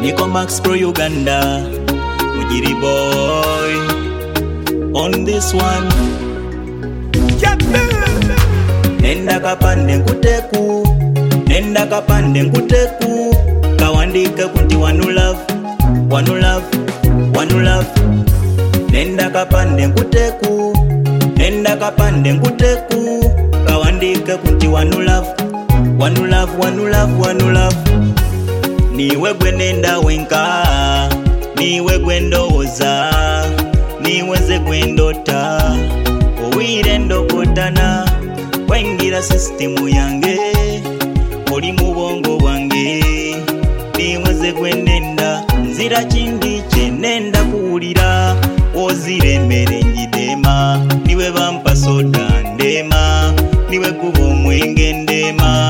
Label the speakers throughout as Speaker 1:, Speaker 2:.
Speaker 1: Niko Max Pro Uganda, Mujiri boy on this one. Nenda kapande nkuteku, nenda kapande nkuteku, kawandika kuti wanu love, wanu love, wanu love. Nenda kapande nkuteku, nenda kapande nkuteku, kawandika kuti wanu love, wanu love, wanu love, wanu love. Niwe gwe nenda wenka, niwe gwe ndowooza, niwe nze gwe ndota, owire ndokotana, wengira systemu yange, oli mu bwongo bwange, niwe nze gwe nenda, nzira kindi kye nenda kuwulira, oziremere njidema, niwe bampa soda ndema, niwe kuba omwenge ndema,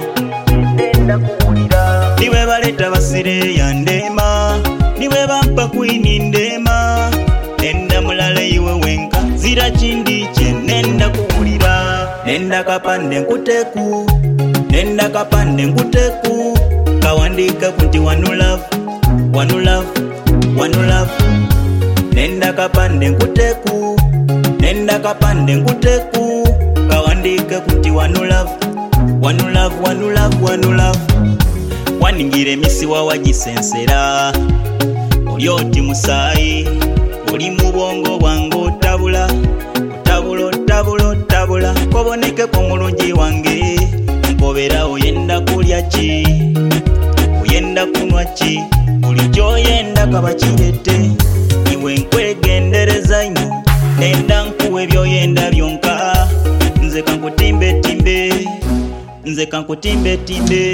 Speaker 1: niwe baleta basire ya ndema, niwe bampa kwini ndema, nenda mulala iwe wenka, zira kindi kye nenda kuwulira. Nenda kapande nkuteku, nenda kapande nkuteku, kawandika kuti wanu love, wanu love, wanu love. Nenda kapande nkuteku, nenda kapande nkuteku, kawandika kuti wanu love, wanu love, wanu love, wanu love. Waningire misiwa wagisensera, oli oti musayi, oli mu bwongo bwange otabula, otabula, otabula, otabula. Kobonekeko mulungi wange, nkobera oyenda kulya ki, oyenda kunwa ki, buli kyoyenda kaba kirete, iwe nkwegendereza nnyo, nenda nkuwa ebyoyenda byonka, nze kankutimbe timbe, nze kankutimbe timbe.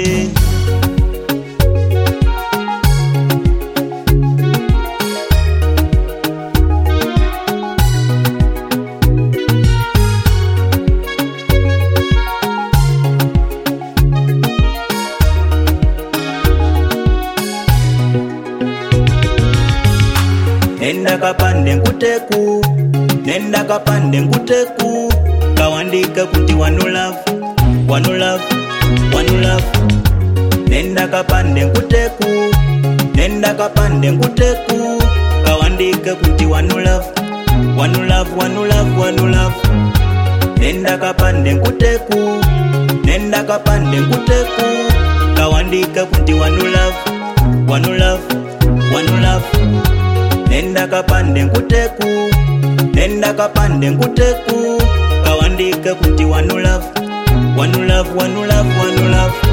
Speaker 1: Nenda kapande nkuteku, nenda kapande nkuteku, kawandika kuti wanu love, wanu love, wanu love. Nenda kapande nkuteku, nenda kapande nkuteku, kawandika kuti wanu love, wanu love, wanu love, wanu love. Nenda kapande nkuteku, nenda kapande nkuteku, kawandika kuti wanu love, wanu love, wanu love. Nenda kapande nkuteku, nenda kapande nkuteku, kawandika kuti wanu love, wanu love, wanu love, wanu love.